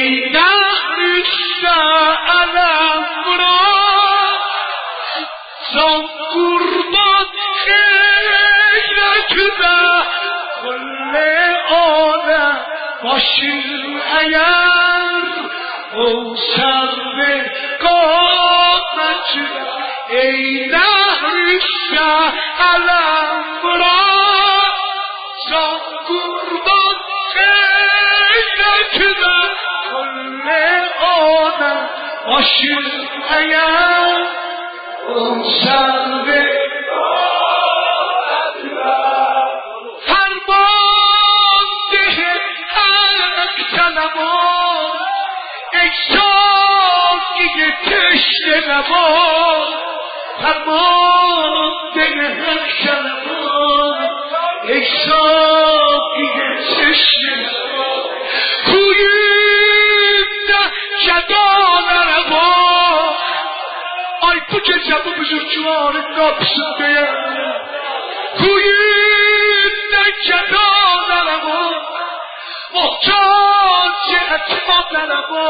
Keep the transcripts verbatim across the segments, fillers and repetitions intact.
ای نرسته علم را زان قربان خیلی کده کل آدم باشیم اگر او سر قامت ای نرسته علم را زان قربان خیلی کده کل آدم باشیم اگر اون سر فرمان ده حق طلبان ای ساقی تشنه لبان فرمان ده حق طلبان ای ساقی تشنه لبان کویده جدال لبان ay bu gece bu büzürcülerin kapısındayım kuyundan cedalarımı muhtaç etmanlarımı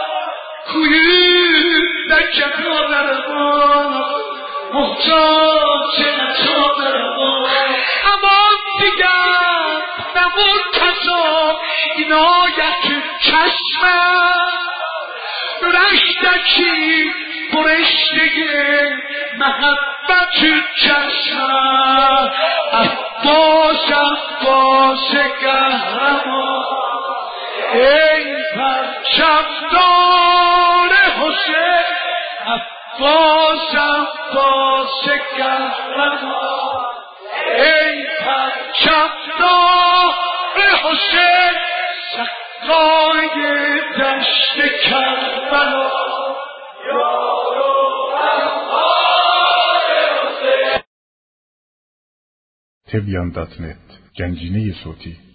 kuyundan cedalarımı muhtaç etmanlarımı aman diگر ne مرتضی inayet çeşme رشتکی برشتگی محبت چشم عباس عباس قهرمان ای پرچمدار حسین عباس عباس قهرمان ای پرچمدار حسین صحرای دشت کربلا تبیان دات نت گنجینه صوتی